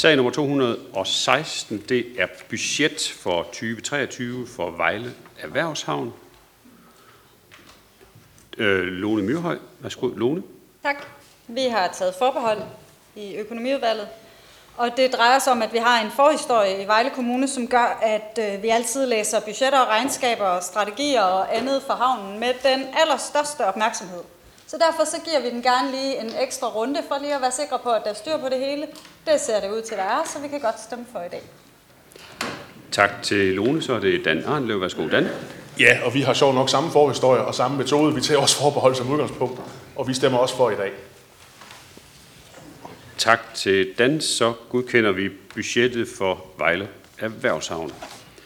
Sag nummer 216, det er budget for 2023 for Vejle Erhvervshavn. Lone Myrhøj. Værsgo, Lone. Tak. Vi har taget forbehold i økonomiudvalget, og det drejer sig om, at vi har en forhistorie i Vejle Kommune, som gør, at vi altid læser budgetter og regnskaber og strategier og andet for havnen med den allerstørste opmærksomhed. Så derfor så giver vi den gerne lige en ekstra runde for lige at være sikre på, at der er styr på det hele. Det ser det ud til, der er, så vi kan godt stemme for i dag. Tak til Lone, så er det Dan Arnlev. Værsgo, Dan. Ja, og vi har sjovt nok samme forhistorie og samme metode. Vi tager også forbehold som udgangspunkt, og vi stemmer også for i dag. Tak til Dan, så godkender vi budgettet for Vejle Erhvervshavn.